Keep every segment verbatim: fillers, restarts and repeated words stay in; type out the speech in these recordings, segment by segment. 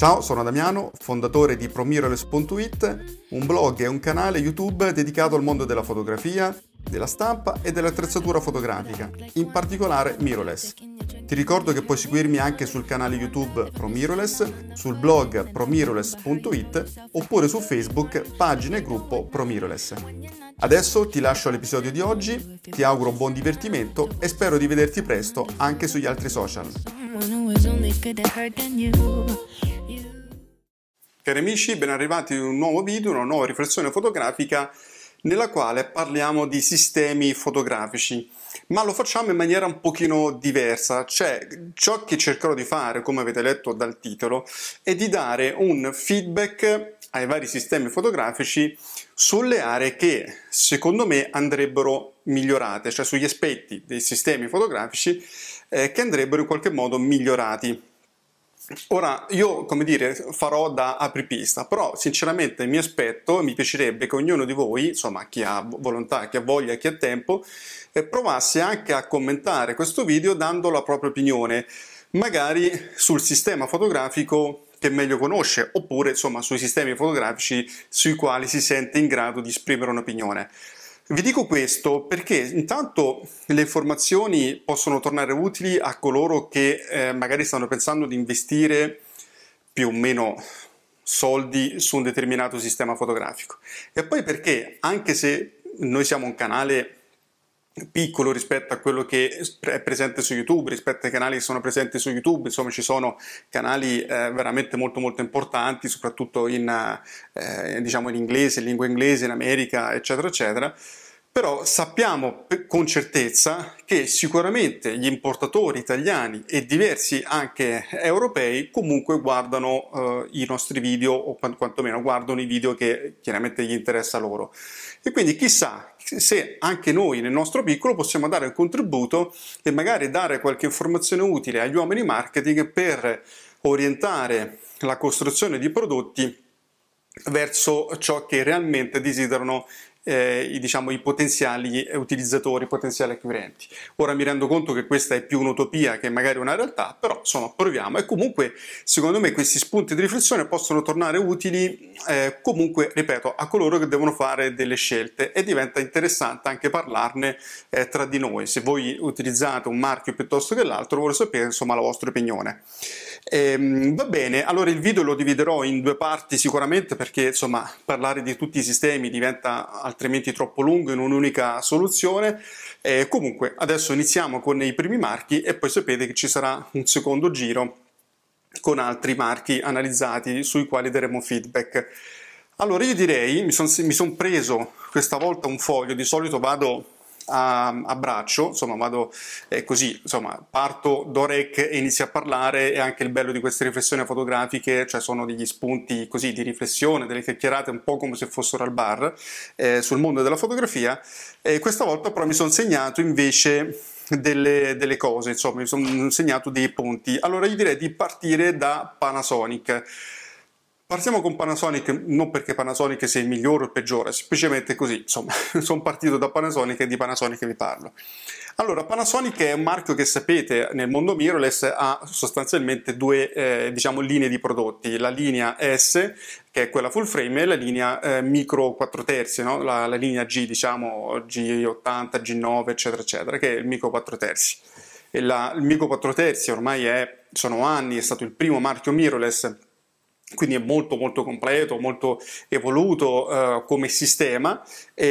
Ciao, sono Damiano, fondatore di pro mirrorless punto it, un blog e un canale YouTube dedicato al mondo della fotografia, della stampa e dell'attrezzatura fotografica, in particolare mirrorless. Ti ricordo che puoi seguirmi anche sul canale YouTube Pro Mirrorless, sul blog pro mirrorless punto it oppure su Facebook, pagina e gruppo Pro Mirrorless. Adesso ti lascio all'episodio di oggi, ti auguro buon divertimento e spero di vederti presto anche sugli altri social. Cari amici, ben arrivati in un nuovo video, una nuova riflessione fotografica nella quale parliamo di sistemi fotografici, ma lo facciamo in maniera un pochino diversa. Cioè, ciò che cercherò di fare, come avete letto dal titolo, è di dare un feedback ai vari sistemi fotografici sulle aree che secondo me andrebbero migliorate, cioè sugli aspetti dei sistemi fotografici eh, che andrebbero in qualche modo migliorati. Ora, io, come dire, farò da apripista, però sinceramente mi aspetto e mi piacerebbe che ognuno di voi, insomma, chi ha volontà, chi ha voglia, chi ha tempo, eh, provasse anche a commentare questo video dando la propria opinione, magari sul sistema fotografico che meglio conosce, oppure, insomma, sui sistemi fotografici sui quali si sente in grado di esprimere un'opinione. Vi dico questo perché intanto le informazioni possono tornare utili a coloro che eh, magari stanno pensando di investire più o meno soldi su un determinato sistema fotografico, e poi perché anche se noi siamo un canale piccolo rispetto a quello che è presente su YouTube, rispetto ai canali che sono presenti su YouTube, insomma ci sono canali eh, veramente molto molto importanti, soprattutto in, eh, diciamo in inglese, in lingua inglese, in America, eccetera eccetera. Però sappiamo con certezza che sicuramente gli importatori italiani e diversi anche europei comunque guardano eh, i nostri video, o quantomeno guardano i video che chiaramente gli interessa loro. E quindi chissà se anche noi nel nostro piccolo possiamo dare un contributo e magari dare qualche informazione utile agli uomini marketing per orientare la costruzione di prodotti verso ciò che realmente desiderano Eh, i, diciamo, i potenziali utilizzatori, i potenziali acquirenti. Ora mi rendo conto che questa è più un'utopia che magari una realtà, però insomma proviamo, e comunque secondo me questi spunti di riflessione possono tornare utili eh, comunque, ripeto, a coloro che devono fare delle scelte, e diventa interessante anche parlarne eh, tra di noi. Se voi utilizzate un marchio piuttosto che l'altro, voglio sapere insomma la vostra opinione. Ehm, va bene, allora il video lo dividerò in due parti sicuramente, perché insomma parlare di tutti i sistemi diventa altrimenti troppo lungo in un'unica soluzione. Eh, comunque adesso iniziamo con i primi marchi e poi sapete che ci sarà un secondo giro con altri marchi analizzati sui quali daremo feedback. Allora io direi, mi sono mi son preso questa volta un foglio, di solito vado a, a braccio, insomma vado eh, così, insomma parto d'orecchio e inizio a parlare. E anche il bello di queste riflessioni fotografiche, cioè sono degli spunti così di riflessione, delle chiacchierate un po' come se fossero al bar eh, sul mondo della fotografia. E questa volta però mi sono segnato invece delle, delle cose, insomma mi sono segnato dei punti. Allora io direi di partire da Panasonic. Partiamo con Panasonic, non perché Panasonic sia il migliore o il peggiore, semplicemente così, insomma, sono partito da Panasonic e di Panasonic vi parlo. Allora, Panasonic è un marchio che sapete nel mondo mirrorless ha sostanzialmente due eh, diciamo, linee di prodotti, la linea S, che è quella full frame, e la linea eh, micro quattro terzi, no? la, la linea G, diciamo G ottanta, G nove, eccetera, eccetera, che è il micro quattro terzi. E la, il micro quattro terzi ormai è, sono anni, è stato il primo marchio mirrorless, quindi è molto molto completo, molto evoluto uh, come sistema.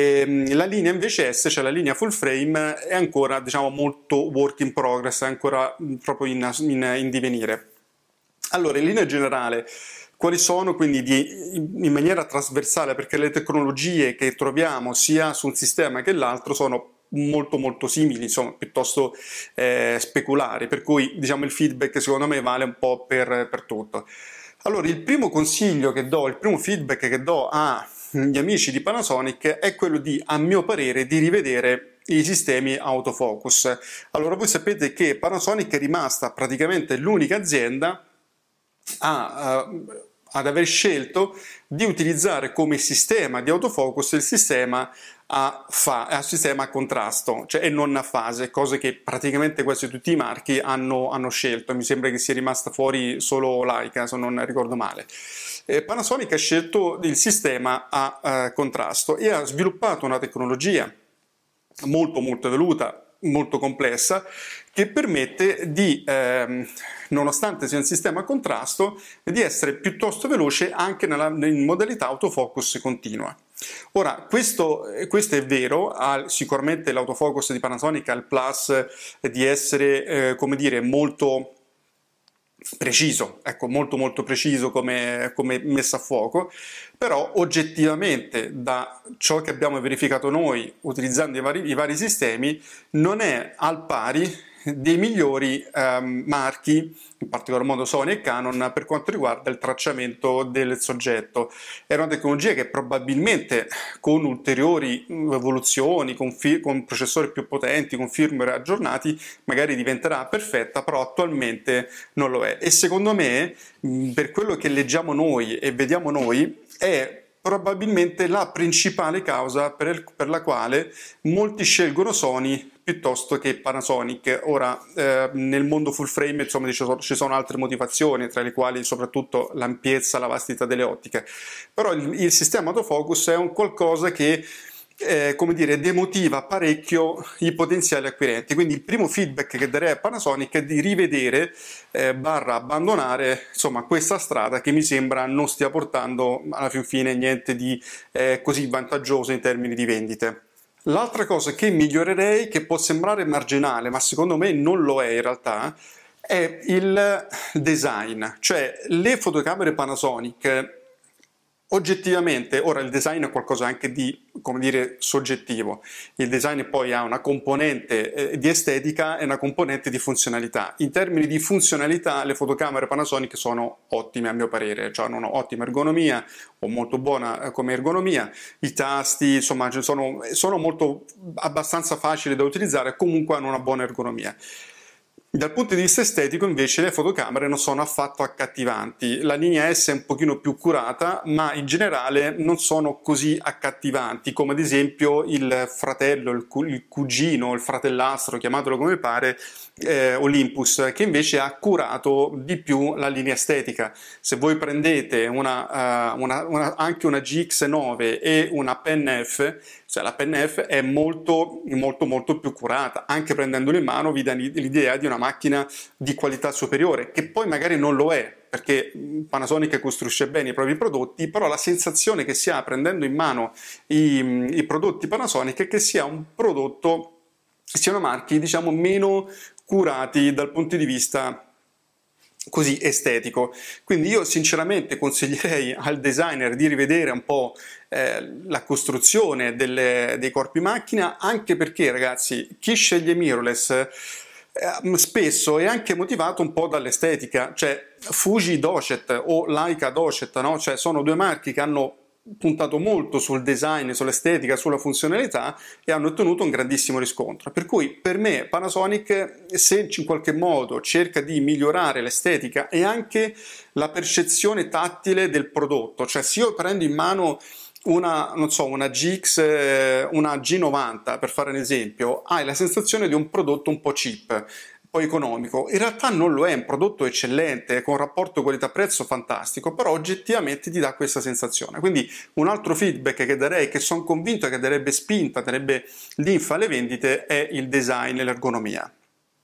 E la linea invece S, cioè la linea full frame, è ancora diciamo molto work in progress, è ancora proprio in, in, in divenire. Allora, in linea generale, quali sono quindi di, in maniera trasversale, perché le tecnologie che troviamo sia su un sistema che l'altro sono molto molto simili, insomma piuttosto eh, speculari, per cui diciamo il feedback secondo me vale un po' per, per tutto. Allora, il primo consiglio che do, il primo feedback che do agli amici di Panasonic è quello di, a mio parere, di rivedere i sistemi autofocus. Allora, voi sapete che Panasonic è rimasta praticamente l'unica azienda a, uh, ad aver scelto di utilizzare come sistema di autofocus il sistema a, fa- a sistema a contrasto, cioè e non a fase, cose che praticamente quasi tutti i marchi hanno, hanno scelto. Mi sembra che sia rimasta fuori solo Leica, se non ricordo male. Eh, Panasonic ha scelto il sistema a eh, contrasto e ha sviluppato una tecnologia molto molto evoluta, molto complessa, che permette di, ehm, nonostante sia un sistema a contrasto, di essere piuttosto veloce anche nella, in modalità autofocus continua. Ora, questo, questo è vero, ha, sicuramente l'autofocus di Panasonic ha il plus di essere, eh, come dire, molto preciso, ecco, molto molto preciso come, come messa a fuoco, però oggettivamente da ciò che abbiamo verificato noi utilizzando i vari, i vari sistemi non è al pari dei migliori ehm, marchi, in particolar modo Sony e Canon, per quanto riguarda il tracciamento del soggetto. È una tecnologia che probabilmente con ulteriori evoluzioni, con, con processori più potenti, con firmware aggiornati, magari diventerà perfetta, però attualmente non lo è. E secondo me, per quello che leggiamo noi e vediamo noi, è probabilmente la principale causa per, il, per la quale molti scelgono Sony piuttosto che Panasonic. Ora, eh, nel mondo full frame, insomma, ci sono, ci sono altre motivazioni, tra le quali soprattutto l'ampiezza, la vastità delle ottiche. Però il, il sistema autofocus è un qualcosa che Eh, come dire, demotiva parecchio i potenziali acquirenti. Quindi il primo feedback che darei a Panasonic è di rivedere eh, barra abbandonare insomma questa strada che mi sembra non stia portando alla fin fine niente di eh, così vantaggioso in termini di vendite. L'altra cosa che migliorerei, che può sembrare marginale ma secondo me non lo è in realtà, è il design. Cioè le fotocamere Panasonic oggettivamente, ora il design è qualcosa anche di, come dire, soggettivo. Il design poi ha una componente eh, di estetica e una componente di funzionalità. In termini di funzionalità le fotocamere Panasonic sono ottime a mio parere, cioè hanno ottima ergonomia o molto buona eh, come ergonomia, i tasti insomma sono, sono molto abbastanza facili da utilizzare, comunque hanno una buona ergonomia. Dal punto di vista estetico invece le fotocamere non sono affatto accattivanti, la linea S è un pochino più curata ma in generale non sono così accattivanti come ad esempio il fratello, il, cu- il cugino, il fratellastro, chiamatelo come pare, eh, Olympus, che invece ha curato di più la linea estetica. Se voi prendete una, uh, una, una, anche una G X nove e una Pen F, cioè la Pen F è molto molto molto più curata, anche prendendola in mano vi dà l'idea di una macchina di qualità superiore, che poi magari non lo è, perché Panasonic costruisce bene i propri prodotti, però la sensazione che si ha prendendo in mano i, i prodotti Panasonic è che sia un prodotto, siano marchi diciamo meno curati dal punto di vista così estetico. Quindi io sinceramente consiglierei al designer di rivedere un po' eh, la costruzione delle, dei corpi macchina, anche perché ragazzi chi sceglie mirrorless eh, spesso è anche motivato un po' dall'estetica, cioè Fuji Docet o Leica Docet, no? Cioè sono due marchi che hanno puntato molto sul design, sull'estetica, sulla funzionalità e hanno ottenuto un grandissimo riscontro. Per cui per me Panasonic, se in qualche modo cerca di migliorare l'estetica e anche la percezione tattile del prodotto, cioè se io prendo in mano una, non so, una G X, una G novanta per fare un esempio, hai la sensazione di un prodotto un po' cheap, poi economico. In realtà non lo è, è un prodotto eccellente, con un rapporto qualità-prezzo fantastico, però oggettivamente ti dà questa sensazione. Quindi un altro feedback che darei, che sono convinto che darebbe spinta, darebbe linfa alle vendite, è il design e l'ergonomia.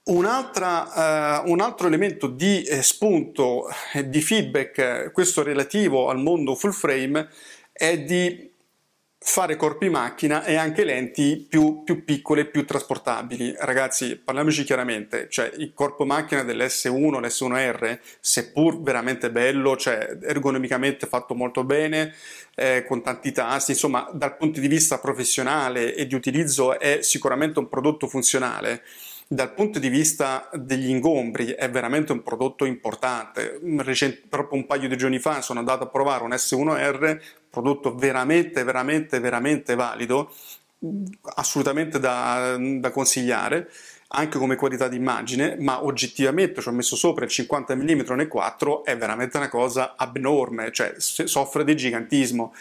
Un'altra, uh, un altro elemento di eh, spunto, eh, di feedback, questo relativo al mondo full frame, è di fare corpi macchina e anche lenti più, più piccole e più trasportabili. Ragazzi, parliamoci chiaramente, cioè il corpo macchina dell'S uno, l'S uno R, seppur veramente bello, cioè ergonomicamente fatto molto bene, eh, con tanti tasti, insomma dal punto di vista professionale e di utilizzo è sicuramente un prodotto funzionale. Dal punto di vista degli ingombri è veramente un prodotto importante. Recent- proprio un paio di giorni fa sono andato a provare un S uno R, prodotto veramente, veramente, veramente valido, assolutamente da, da consigliare, anche come qualità di immagine, ma oggettivamente ci ho messo sopra il cinquanta millimetri nel quattro, è veramente una cosa abnorme, cioè soffre di gigantismo.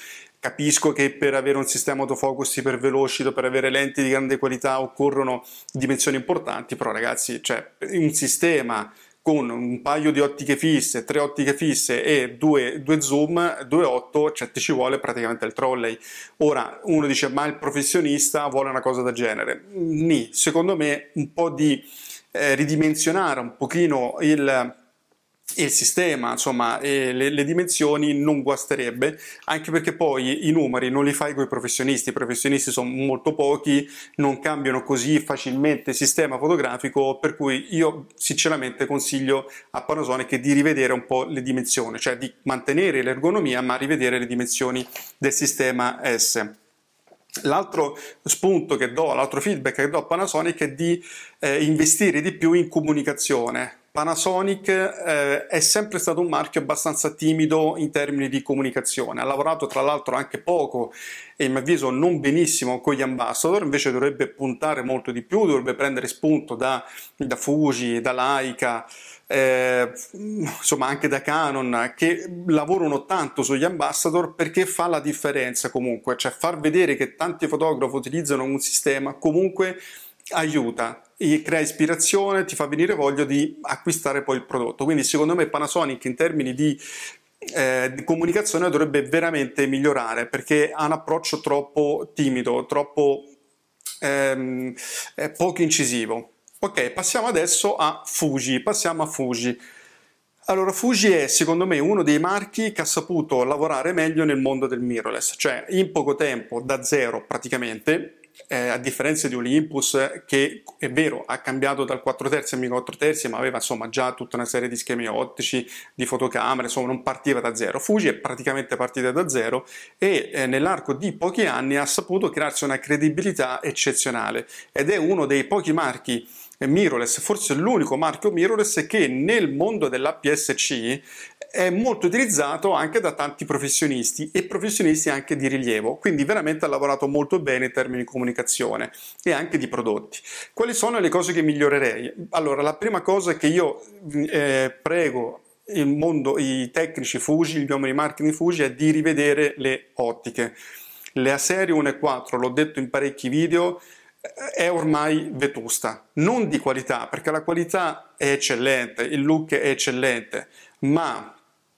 capisco che per avere un sistema autofocus iper veloce, per avere lenti di grande qualità occorrono dimensioni importanti, però ragazzi, cioè un sistema con un paio di ottiche fisse, tre ottiche fisse e due, due zoom, due virgola otto, cioè ti ci vuole praticamente il trolley. Ora uno dice ma il professionista vuole una cosa del genere. Nì, secondo me un po' di eh, ridimensionare un pochino il il sistema, insomma, e le, le dimensioni non guasterebbe, anche perché poi i numeri non li fai con i professionisti, i professionisti sono molto pochi, non cambiano così facilmente il sistema fotografico, per cui io sinceramente consiglio a Panasonic di rivedere un po' le dimensioni, cioè di mantenere l'ergonomia ma rivedere le dimensioni del sistema S. L'altro spunto che do, l'altro feedback che do a Panasonic è di eh, investire di più in comunicazione. Panasonic eh, è sempre stato un marchio abbastanza timido in termini di comunicazione, ha lavorato tra l'altro anche poco e a mio avviso non benissimo con gli ambassador, invece dovrebbe puntare molto di più, dovrebbe prendere spunto da, da Fuji, da Leica, eh, insomma anche da Canon, che lavorano tanto sugli ambassador perché fa la differenza comunque, cioè far vedere che tanti fotografi utilizzano un sistema comunque aiuta, crea ispirazione, ti fa venire voglia di acquistare poi il prodotto. Quindi secondo me Panasonic in termini di, eh, di comunicazione dovrebbe veramente migliorare, perché ha un approccio troppo timido, troppo ehm, eh, poco incisivo. Ok, passiamo adesso a Fuji, passiamo a Fuji. Allora, Fuji è secondo me uno dei marchi che ha saputo lavorare meglio nel mondo del mirrorless, cioè in poco tempo, da zero praticamente, eh, a differenza di Olympus che è vero ha cambiato dal quattro terzi al quattro terzi ma aveva insomma già tutta una serie di schemi ottici, di fotocamere, insomma non partiva da zero. Fuji è praticamente partita da zero e eh, nell'arco di pochi anni ha saputo crearsi una credibilità eccezionale ed è uno dei pochi marchi mirrorless, forse l'unico marchio mirrorless che nel mondo dell'A P S C è molto utilizzato anche da tanti professionisti e professionisti anche di rilievo, quindi veramente ha lavorato molto bene in termini di comunicazione e anche di prodotti. Quali sono le cose che migliorerei? Allora, la prima cosa che io eh, prego il mondo, i tecnici Fuji, gli uomini di marketing Fuji, è di rivedere le ottiche. La serie uno e quattro, l'ho detto in parecchi video, è ormai vetusta, non di qualità, perché la qualità è eccellente, il look è eccellente, ma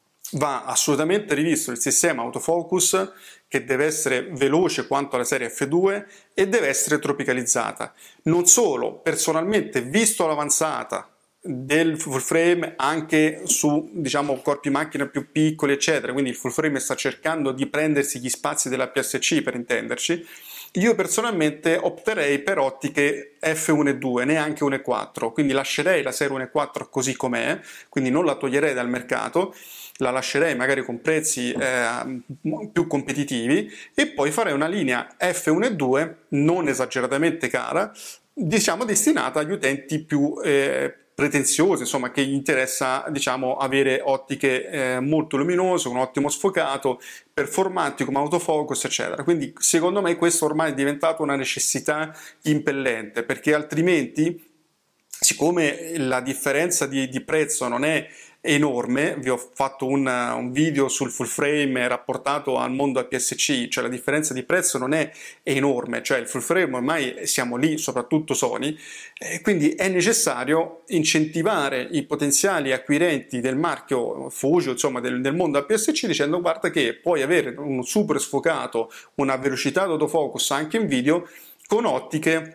va assolutamente rivisto il sistema autofocus, che deve essere veloce quanto la serie F due e deve essere tropicalizzata. Non solo, personalmente, visto l'avanzata del full frame anche su, diciamo, corpi macchina più piccoli eccetera, quindi il full frame sta cercando di prendersi gli spazi della P S C, per intenderci, io personalmente opterei per ottiche F uno e due, neanche uno e quattro, quindi lascerei la serie uno e quattro così com'è, quindi non la toglierei dal mercato, la lascerei magari con prezzi eh, più competitivi e poi farei una linea F uno e due non esageratamente cara, diciamo destinata agli utenti più eh, pretenziosi, insomma, che gli interessa, diciamo, avere ottiche eh, molto luminose, un ottimo sfocato, performanti come autofocus, eccetera. Quindi secondo me questo ormai è diventato una necessità impellente, perché altrimenti, siccome la differenza di, di prezzo non è enorme, vi ho fatto un, un video sul full frame rapportato al mondo A P S C, cioè la differenza di prezzo non è enorme, cioè il full frame ormai siamo lì, soprattutto Sony, e quindi è necessario incentivare i potenziali acquirenti del marchio Fuji, insomma del, del mondo A P S C, dicendo guarda che puoi avere un super sfocato, una velocità d'autofocus anche in video con ottiche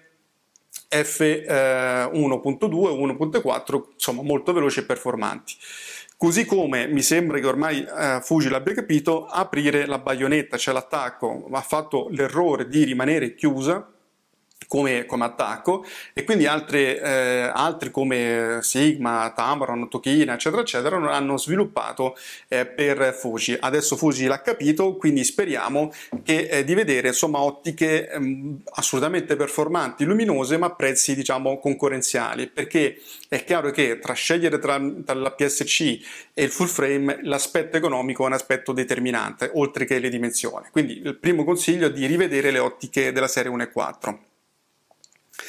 F uno punto due, uno punto quattro, insomma molto veloci e performanti. Così come mi sembra che ormai eh, Fuji l'abbia capito, aprire la baionetta, cioè l'attacco, ha fatto l'errore di rimanere chiusa come, come attacco, e quindi altre, eh, altri come Sigma, Tamron, Tokina, eccetera, eccetera, hanno sviluppato eh, per Fuji. Adesso Fuji l'ha capito, quindi speriamo che, eh, di vedere insomma ottiche ehm, assolutamente performanti, luminose, ma a prezzi diciamo concorrenziali, perché è chiaro che tra scegliere tra, tra la P S C e il full frame l'aspetto economico è un aspetto determinante, oltre che le dimensioni. Quindi il primo consiglio è di rivedere le ottiche della serie uno e quattro.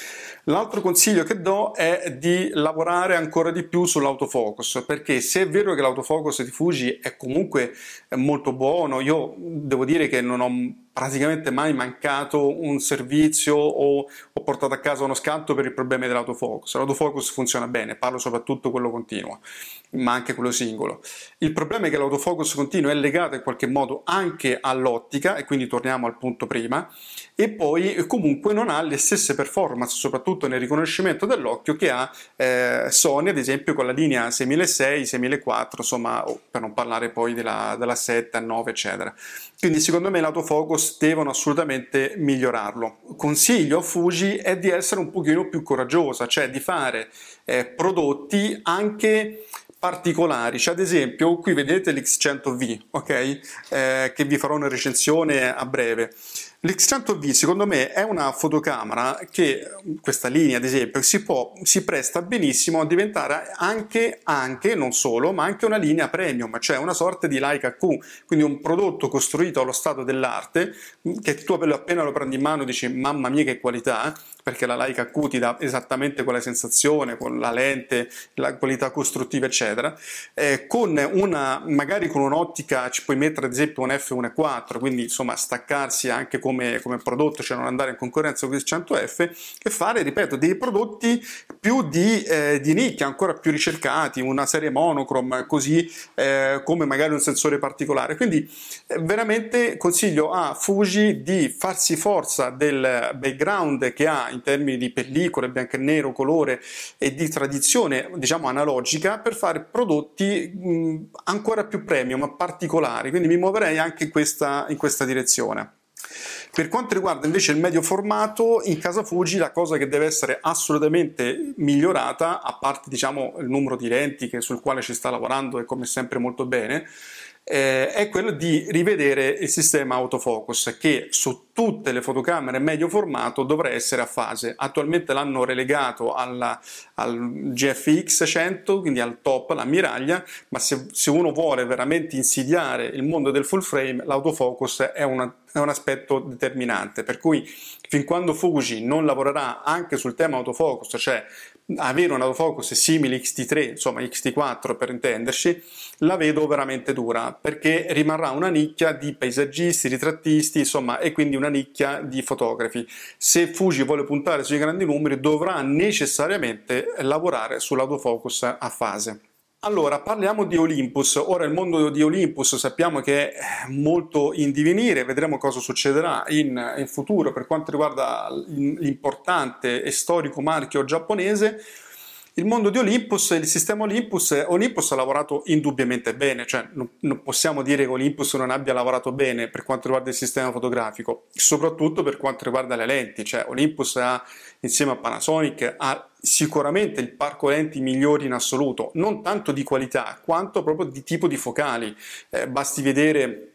L'altro consiglio che do è di lavorare ancora di più sull'autofocus, perché se è vero che l'autofocus di Fuji è comunque molto buono, io devo dire che non ho praticamente mai mancato un servizio o ho portato a casa uno scatto per i problemi dell'autofocus. L'autofocus funziona bene, parlo soprattutto quello continuo, ma anche quello singolo. Il problema è che l'autofocus continuo è legato in qualche modo anche all'ottica, e quindi torniamo al punto prima, e poi comunque non ha le stesse performance, soprattutto nel riconoscimento dell'occhio, che ha eh, Sony, ad esempio, con la linea seiemilasei, seimilaquattro, insomma, per non parlare poi della, della sette, nove, eccetera. Quindi secondo me l'autofocus devono assolutamente migliorarlo. Consiglio a Fuji è di essere un pochino più coraggiosa, cioè di fare eh, prodotti anche particolari, cioè ad esempio qui vedete l'X cento V, ok? Eh, che vi farò una recensione a breve. L'X cento V secondo me è una fotocamera che, questa linea ad esempio, si, può, si presta benissimo a diventare anche, anche, non solo, ma anche una linea premium, cioè una sorta di Leica Q, quindi un prodotto costruito allo stato dell'arte, che tu appena lo prendi in mano dici mamma mia che qualità, perché la Leica Q ti dà esattamente quella sensazione, con la lente, la qualità costruttiva eccetera, eh, con una, magari con un'ottica ci puoi mettere ad esempio un effe uno virgola quattro, quindi insomma staccarsi anche come, come prodotto, cioè non andare in concorrenza con il cento effe, e fare, ripeto, dei prodotti più di, eh, di nicchia, ancora più ricercati, una serie monochrome, così eh, come magari un sensore particolare. Quindi eh, veramente consiglio a Fuji di farsi forza del background che ha in termini di pellicole, bianco e nero, colore e di tradizione, diciamo, analogica, per fare prodotti mh, ancora più premium, particolari. Quindi mi muoverei anche in questa, in questa direzione. Per quanto riguarda invece il medio formato, in casa Fuji la cosa che deve essere assolutamente migliorata, a parte diciamo il numero di lenti che, sul quale ci sta lavorando e come sempre molto bene, eh, è quello di rivedere il sistema autofocus, che su tutte le fotocamere medio formato dovrà essere a fase. Attualmente l'hanno relegato alla, al G F X cento, quindi al top, l'ammiraglia, ma se, se uno vuole veramente insidiare il mondo del full frame, l'autofocus è, una, è un aspetto determinante, per cui fin quando Fuji non lavorerà anche sul tema autofocus, cioè avere un autofocus simile X T tre, insomma X T quattro per intenderci, la vedo veramente dura, perché rimarrà una nicchia di paesaggisti, ritrattisti, insomma, e quindi una nicchia di fotografi. Se Fuji vuole puntare sui grandi numeri, dovrà necessariamente lavorare sull'autofocus a fase. Allora, parliamo di Olympus. Ora il mondo di Olympus sappiamo che è molto in divenire, vedremo cosa succederà in, in futuro per quanto riguarda l'importante e storico marchio giapponese. Il mondo di Olympus, il sistema Olympus, Olympus ha lavorato indubbiamente bene, cioè non, non possiamo dire che Olympus non abbia lavorato bene per quanto riguarda il sistema fotografico, soprattutto per quanto riguarda le lenti, cioè Olympus ha, insieme a Panasonic, ha sicuramente il parco lenti migliori in assoluto, non tanto di qualità quanto proprio di tipo di focali, eh, basti vedere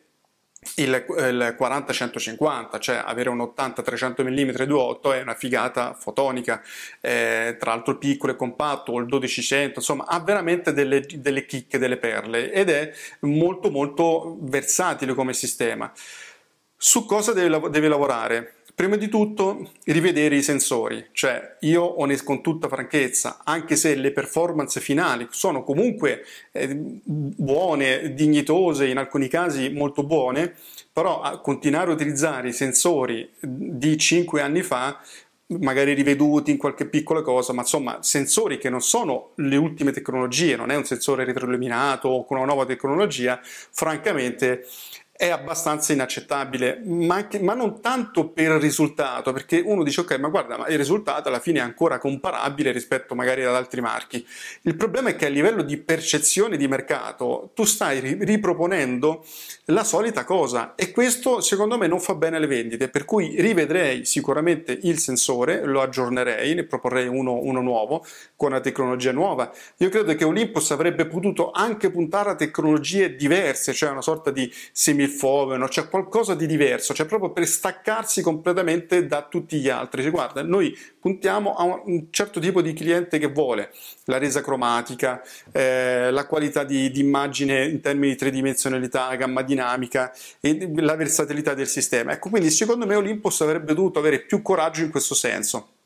il, il quaranta centocinquanta, cioè avere un ottanta trecento millimetri due virgola otto è una figata fotonica, eh, tra l'altro piccolo e compatto, o il dodici cento, insomma ha veramente delle, delle chicche, delle perle, ed è molto molto versatile come sistema. Su cosa deve, deve lavorare? Prima di tutto rivedere i sensori, cioè io con tutta franchezza, anche se le performance finali sono comunque eh, buone, dignitose, in alcuni casi molto buone, però a continuare a utilizzare i sensori di cinque anni fa, magari riveduti in qualche piccola cosa, ma insomma sensori che non sono le ultime tecnologie, non è un sensore retroilluminato o con una nuova tecnologia, francamente è abbastanza inaccettabile, ma, anche, ma non tanto per il risultato, perché uno dice ok, ma guarda, ma il risultato alla fine è ancora comparabile rispetto magari ad altri marchi. Il problema è che a livello di percezione di mercato tu stai riproponendo la solita cosa, e questo secondo me non fa bene alle vendite, per cui rivedrei sicuramente il sensore, lo aggiornerei, ne proporrei uno, uno nuovo con una tecnologia nuova. Io credo che Olympus avrebbe potuto anche puntare a tecnologie diverse, cioè una sorta di semifoveno, c'è qualcosa di diverso, cioè proprio per staccarsi completamente da tutti gli altri. Cioè, guarda, noi puntiamo a un certo tipo di cliente che vuole la resa cromatica, eh, la qualità di, di immagine in termini di tridimensionalità, gamma dinamica e la versatilità del sistema. Ecco, quindi secondo me Olympus avrebbe dovuto avere più coraggio in questo senso.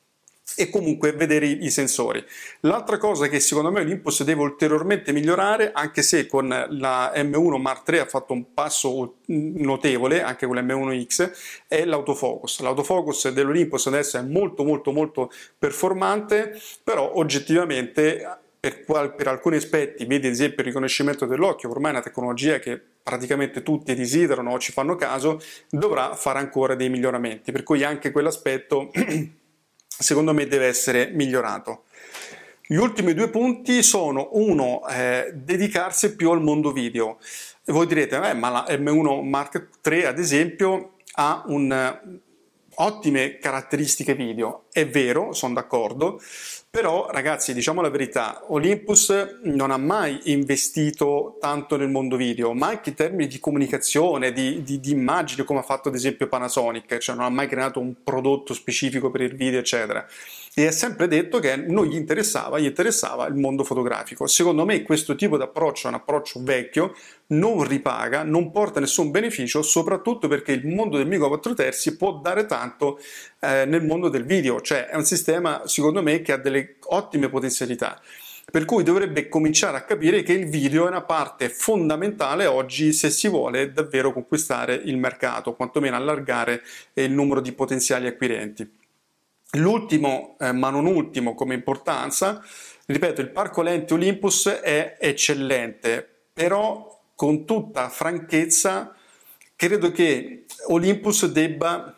e comunque vedere i, i sensori. L'altra cosa che secondo me Olympus deve ulteriormente migliorare, anche se con la M uno Mark tre ha fatto un passo notevole, anche con l'M uno X, è l'autofocus. L'autofocus dell'Olympus adesso è molto molto molto performante, però oggettivamente per, qual, per alcuni aspetti, vedi ad esempio il riconoscimento dell'occhio, ormai è una tecnologia che praticamente tutti desiderano o ci fanno caso, dovrà fare ancora dei miglioramenti, per cui anche quell'aspetto secondo me deve essere migliorato. Gli ultimi due punti sono, uno, eh, dedicarsi più al mondo video. E voi direte, eh, ma la M uno Mark tre ad esempio ha un, ottime caratteristiche video, è vero, sono d'accordo, però ragazzi, diciamo la verità, Olympus non ha mai investito tanto nel mondo video, ma anche in termini di comunicazione, di, di, di immagini, come ha fatto ad esempio Panasonic, cioè non ha mai creato un prodotto specifico per il video, eccetera. E ha sempre detto che non gli interessava, gli interessava il mondo fotografico. Secondo me questo tipo di approccio è un approccio vecchio, non ripaga, non porta nessun beneficio, soprattutto perché il mondo del micro quattro terzi può dare tanto eh, nel mondo del video, cioè è un sistema secondo me che ha delle ottime potenzialità, per cui dovrebbe cominciare a capire che il video è una parte fondamentale oggi se si vuole davvero conquistare il mercato, quantomeno allargare il numero di potenziali acquirenti. L'ultimo, eh, ma non ultimo come importanza, ripeto, il parco lenti Olympus è eccellente, però con tutta franchezza credo che Olympus debba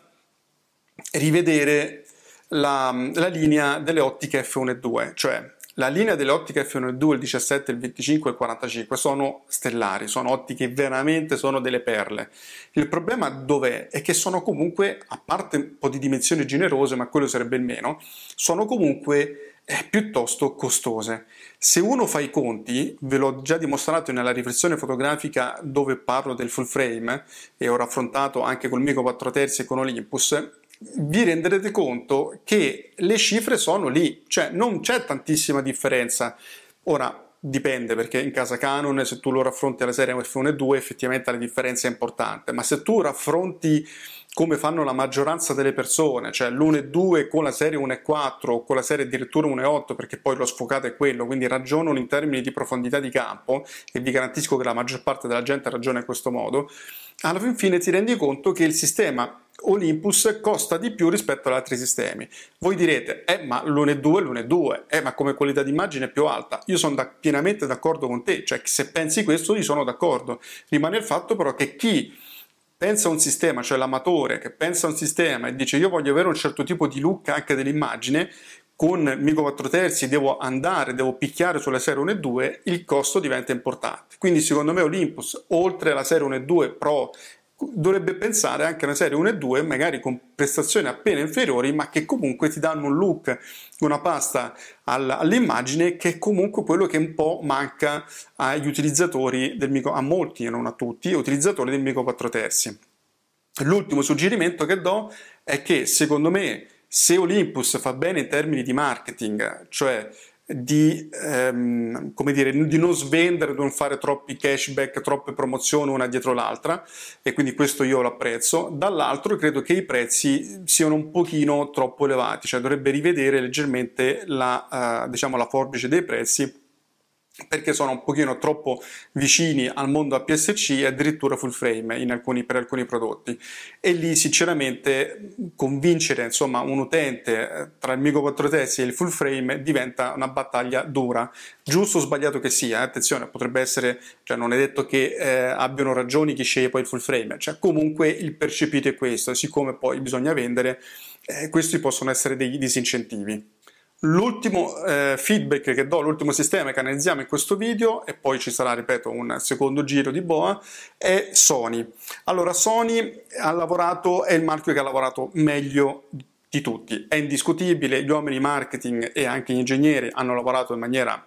rivedere la, la linea delle ottiche F uno e due, cioè la linea delle ottiche F uno e due, il diciassette, il venticinque e il quarantacinque sono stellari, sono ottiche veramente, sono delle perle. Il problema dov'è? È che sono comunque, a parte un po' di dimensioni generose, ma quello sarebbe il meno, sono comunque eh, piuttosto costose. Se uno fa i conti, ve l'ho già dimostrato nella riflessione fotografica dove parlo del full frame e ho raffrontato anche col Micro quattro terzi e con Olympus, vi renderete conto che le cifre sono lì, cioè non c'è tantissima differenza. Ora dipende, perché in casa Canon se tu lo raffronti alla serie F uno e due effettivamente la differenza è importante, ma se tu raffronti come fanno la maggioranza delle persone, cioè l'uno e due con la serie uno e quattro o con la serie addirittura uno e otto, perché poi lo sfocato è quello, quindi ragionano in termini di profondità di campo, e vi garantisco che la maggior parte della gente ragiona in questo modo, alla fin fine ti rendi conto che il sistema Olympus costa di più rispetto ad altri sistemi. Voi direte, eh ma l'uno e due è l'uno e due, eh ma come qualità di immagine è più alta. Io sono da, pienamente d'accordo con te, cioè se pensi questo io sono d'accordo. Rimane il fatto però che chi pensa a un sistema, cioè l'amatore che pensa a un sistema e dice io voglio avere un certo tipo di look anche dell'immagine, con Micro quattro terzi devo andare, devo picchiare sulla serie uno e due, il costo diventa importante. Quindi secondo me Olympus, oltre alla serie uno e due Pro, dovrebbe pensare anche a una serie uno e due, magari con prestazioni appena inferiori, ma che comunque ti danno un look, una pasta all'immagine, che è comunque quello che un po' manca agli utilizzatori del micro, a molti e non a tutti, utilizzatori del Micro quattro terzi. L'ultimo suggerimento che do è che secondo me se Olympus fa bene in termini di marketing, cioè di, ehm, come dire, di non svendere, di non fare troppi cashback, troppe promozioni una dietro l'altra, e quindi questo io lo apprezzo. Dall'altro credo che i prezzi siano un pochino troppo elevati, cioè dovrebbe rivedere leggermente la, eh, diciamo, la forbice dei prezzi, perché sono un pochino troppo vicini al mondo A P S C e addirittura full frame in alcuni, per alcuni prodotti, e lì sinceramente convincere insomma un utente tra il Micro quattro terzi e il full frame diventa una battaglia dura, giusto o sbagliato che sia, attenzione, potrebbe essere, cioè non è detto che eh, abbiano ragioni chi sceglie poi il full frame, cioè comunque il percepito è questo, siccome poi bisogna vendere, eh, questi possono essere dei disincentivi. L'ultimo eh, feedback che do, l'ultimo sistema che analizziamo in questo video, e poi ci sarà, ripeto, un secondo giro di boa, è Sony. Allora, Sony ha lavorato, è il marchio che ha lavorato meglio di tutti, è indiscutibile, gli uomini marketing e anche gli ingegneri hanno lavorato in maniera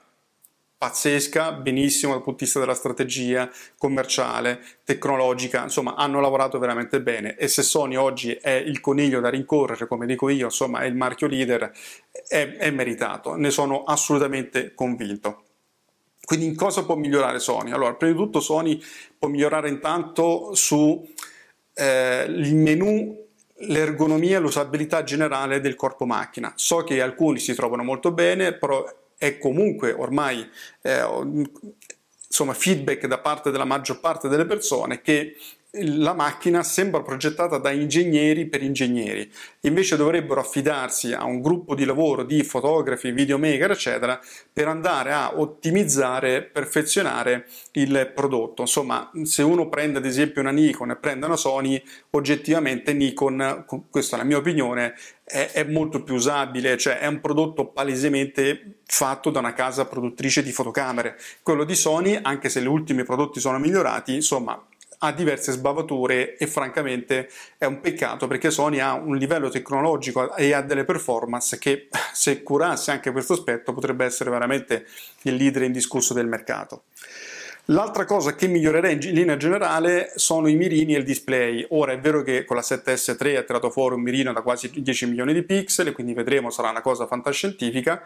pazzesca, benissimo dal punto di vista della strategia commerciale, tecnologica, insomma hanno lavorato veramente bene, e se Sony oggi è il coniglio da rincorrere, come dico io, insomma è il marchio leader, è, è meritato, ne sono assolutamente convinto. Quindi in cosa può migliorare Sony? Allora, prima di tutto Sony può migliorare intanto su eh, il menu l'ergonomia e l'usabilità generale del corpo macchina. So che alcuni si trovano molto bene, però è comunque ormai eh, insomma feedback da parte della maggior parte delle persone che la macchina sembra progettata da ingegneri per ingegneri, invece dovrebbero affidarsi a un gruppo di lavoro di fotografi, videomaker, eccetera, per andare a ottimizzare, perfezionare il prodotto. Insomma, se uno prende ad esempio una Nikon e prende una Sony, oggettivamente Nikon, questa è la mia opinione, è, è molto più usabile, cioè è un prodotto palesemente fatto da una casa produttrice di fotocamere. Quello di Sony, anche se gli ultimi prodotti sono migliorati, insomma, ha diverse sbavature e francamente è un peccato, perché Sony ha un livello tecnologico e ha delle performance che, se curasse anche questo aspetto, potrebbe essere veramente il leader indiscusso del mercato. L'altra cosa che migliorerà in linea generale sono i mirini e il display. Ora è vero che con la sette S tre ha tirato fuori un mirino da quasi dieci milioni di pixel, quindi vedremo, sarà una cosa fantascientifica.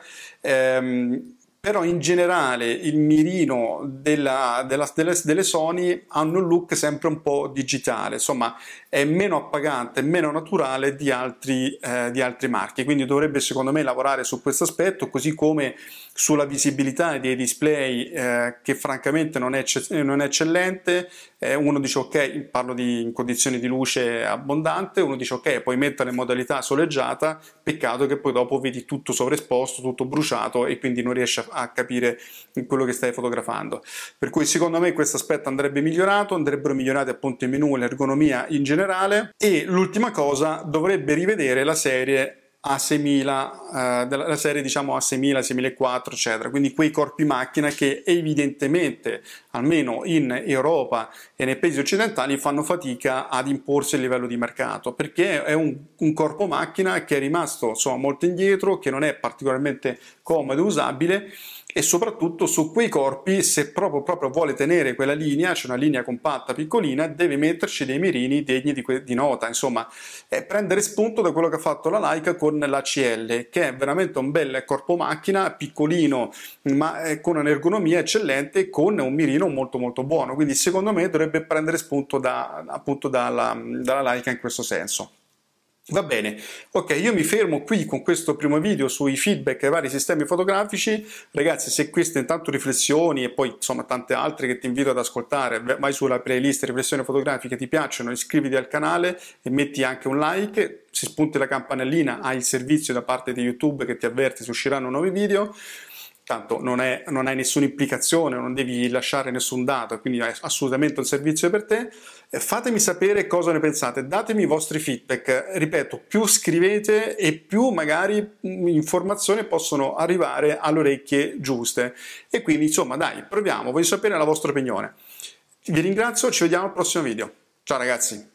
Ehm, Però in generale il mirino della, della, delle, delle Sony hanno un look sempre un po' digitale, insomma è meno appagante, meno naturale di altri, eh, di altri marchi, quindi dovrebbe secondo me lavorare su questo aspetto, così come sulla visibilità dei display eh, che francamente non è, non è eccellente. Eh, uno dice ok, parlo di in condizioni di luce abbondante, uno dice ok, puoi mettere in modalità soleggiata, peccato che poi dopo vedi tutto sovraesposto, tutto bruciato e quindi non riesci a a capire quello che stai fotografando. Per cui secondo me questo aspetto andrebbe migliorato, andrebbero migliorati appunto i menu, l'ergonomia in generale, e l'ultima cosa, dovrebbe rivedere la serie A seimila, eh, la serie diciamo A seimila, seimilaquattro eccetera, quindi quei corpi macchina che evidentemente almeno in Europa e nei paesi occidentali fanno fatica ad imporsi a livello di mercato, perché è un, un corpo macchina che è rimasto insomma molto indietro, che non è particolarmente comodo e usabile, e soprattutto su quei corpi, se proprio, proprio vuole tenere quella linea, c'è una linea compatta piccolina, deve metterci dei mirini degni di, di nota, insomma è prendere spunto da quello che ha fatto la Leica con l'A C L, che è veramente un bel corpo macchina, piccolino ma con un'ergonomia eccellente, con un mirino molto molto buono, quindi secondo me dovrebbe prendere spunto da, appunto dalla, dalla Leica in questo senso. Va bene, ok, io mi fermo qui con questo primo video sui feedback ai vari sistemi fotografici. Ragazzi, se queste intanto riflessioni e poi insomma tante altre che ti invito ad ascoltare, vai sulla playlist riflessioni fotografiche, ti piacciono, iscriviti al canale e metti anche un like. Se spunti la campanellina hai il servizio da parte di YouTube che ti avverte se usciranno nuovi video. Tanto non, è, non hai nessuna implicazione, non devi lasciare nessun dato, quindi è assolutamente un servizio per te. Fatemi sapere cosa ne pensate, datemi i vostri feedback. Ripeto, più scrivete e più magari informazioni possono arrivare alle orecchie giuste. E quindi insomma dai, proviamo, voglio sapere la vostra opinione. Vi ringrazio, ci vediamo al prossimo video. Ciao ragazzi!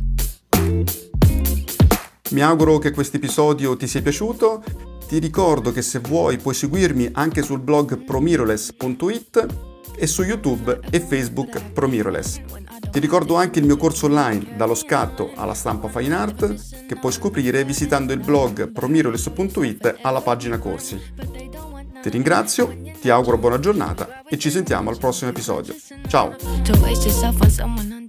Mi auguro che questo episodio ti sia piaciuto. Ti ricordo che se vuoi puoi seguirmi anche sul blog promirrorless punto it e su YouTube e Facebook Promirrorless. Ti ricordo anche il mio corso online dallo scatto alla stampa fine art che puoi scoprire visitando il blog promirrorless punto it alla pagina corsi. Ti ringrazio, ti auguro buona giornata e ci sentiamo al prossimo episodio. Ciao!